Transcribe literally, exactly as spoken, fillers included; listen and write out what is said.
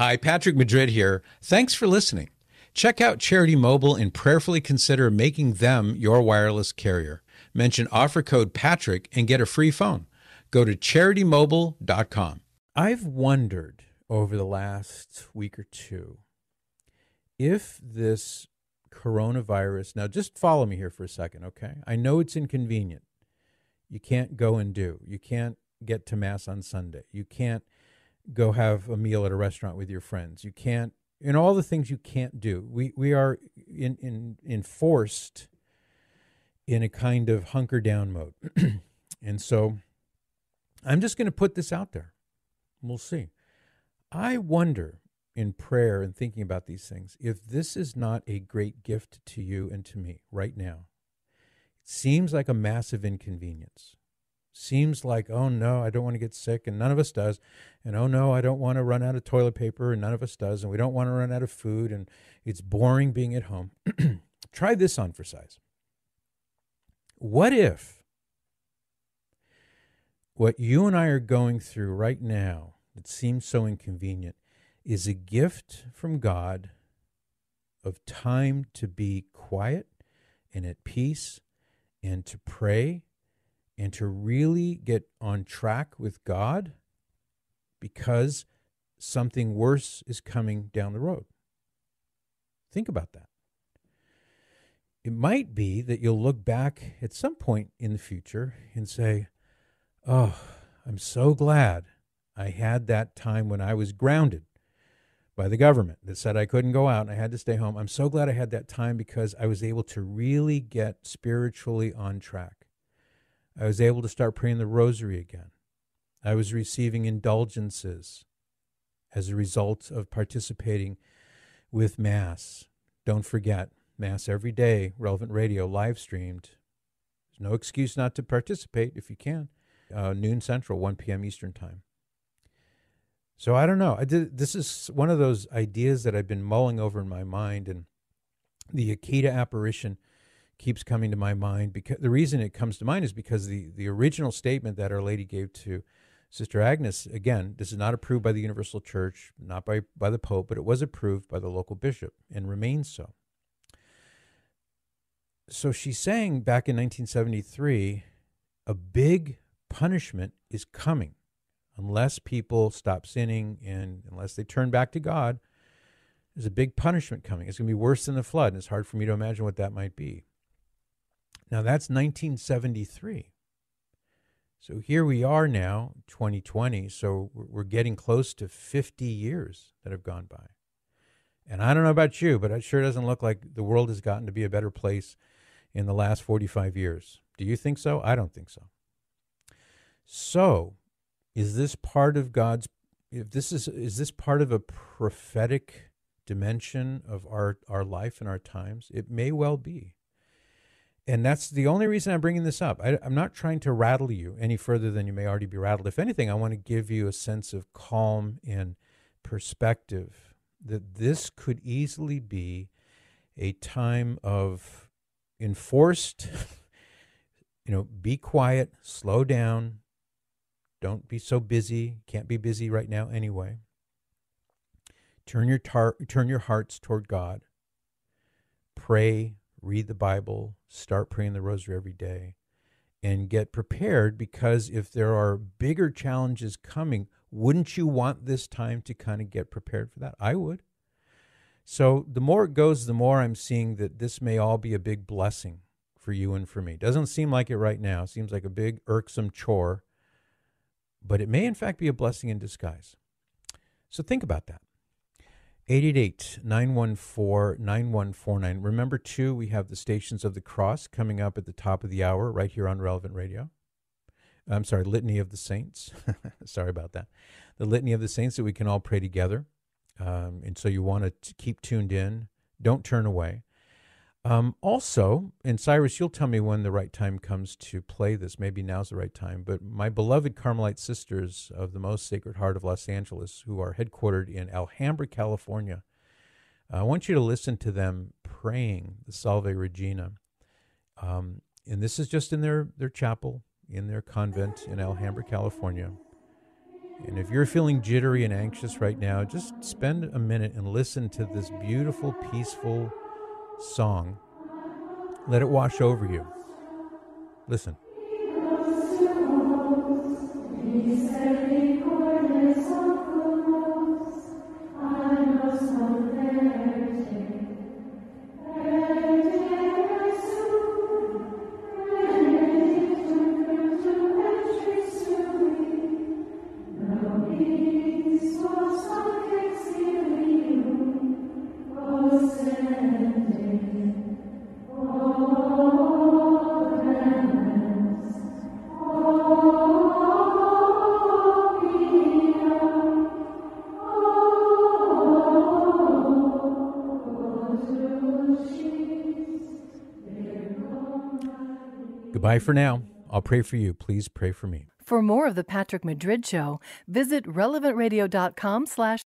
Hi, Patrick Madrid here. Thanks for listening. Check out Charity Mobile and prayerfully consider making them your wireless carrier. Mention offer code Patrick and get a free phone. Go to charity mobile dot com. I've wondered over the last week or two if this coronavirus, now just follow me here for a second, okay? I know it's inconvenient. You can't go and do. You can't get to Mass on Sunday. You can't go have a meal at a restaurant with your friends. You can't, you know, all the things you can't do. We we are in, in enforced in a kind of hunker down mode. And so I'm just going to put this out there. We'll see. I wonder in prayer and thinking about these things, if this is not a great gift to you and to me right now. It seems like a massive inconvenience. Seems like, oh no, I don't want to get sick, and none of us does. And oh no, I don't want to run out of toilet paper, and none of us does. And we don't want to run out of food, and it's boring being at home. Try this on for size. What if what you and I are going through right now that seems so inconvenient is a gift from God of time to be quiet and at peace and to pray and to really get on track with God because something worse is coming down the road? Think about that. It might be that you'll look back at some point in the future and say, oh, I'm so glad I had that time when I was grounded by the government that said I couldn't go out and I had to stay home. I'm so glad I had that time because I was able to really get spiritually on track. I was able to start praying the rosary again. I was receiving indulgences as a result of participating with Mass. Don't forget, Mass every day, Relevant Radio, live streamed. There's no excuse not to participate if you can. Uh, noon Central, one p.m. Eastern Time. So I don't know. I did, this is one of those ideas that I've been mulling over in my mind, and the Akita apparition keeps coming to my mind. Because the reason it comes to mind is because the, the original statement that Our Lady gave to Sister Agnes, again, this is not approved by the Universal Church, not by, by the Pope, but it was approved by the local bishop and remains so. So she's saying back in nineteen seventy-three, a big punishment is coming. Unless people stop sinning and unless they turn back to God, there's a big punishment coming. It's going to be worse than the flood, and it's hard for me to imagine what that might be. Now, that's nineteen seventy-three. So here we are now, twenty twenty, so we're getting close to fifty years that have gone by. And I don't know about you, but it sure doesn't look like the world has gotten to be a better place in the last forty-five years. Do you think so? I don't think so. So, is this part of God's, if this is, is this part of a prophetic dimension of our, our life and our times? It may well be. And that's the only reason I'm bringing this up. I, I'm not trying to rattle you any further than you may already be rattled. If anything, I want to give you a sense of calm and perspective that this could easily be a time of enforced, you know, be quiet, slow down. Don't be so busy. Can't be busy right now anyway. Turn your tar- turn your hearts toward God. Pray, read the Bible, start praying the rosary every day, and get prepared, because if there are bigger challenges coming, wouldn't you want this time to kind of get prepared for that? I would. So the more it goes, the more I'm seeing that this may all be a big blessing for you and for me. Doesn't seem like it right now. It seems like a big irksome chore. But it may, in fact, be a blessing in disguise. So think about that. eight eight eight, nine one four, nine one four nine. Remember, too, we have the Stations of the Cross coming up at the top of the hour right here on Relevant Radio. I'm sorry, Litany of the Saints. Sorry about that. The Litany of the Saints that we can all pray together. Um, and so you want to keep tuned in. Don't turn away. Um, also, and Cyrus, you'll tell me when the right time comes to play this. Maybe now's the right time. But my beloved Carmelite Sisters of the Most Sacred Heart of Los Angeles, who are headquartered in Alhambra, California, I want you to listen to them praying the Salve Regina. Um, and this is just in their, their chapel, in their convent in Alhambra, California. And if you're feeling jittery and anxious right now, just spend a minute and listen to this beautiful, peaceful song. Let it wash over you. Listen. Goodbye for now. I'll pray for you. Please pray for me. For more of The Patrick Madrid Show, visit relevant radio dot com slash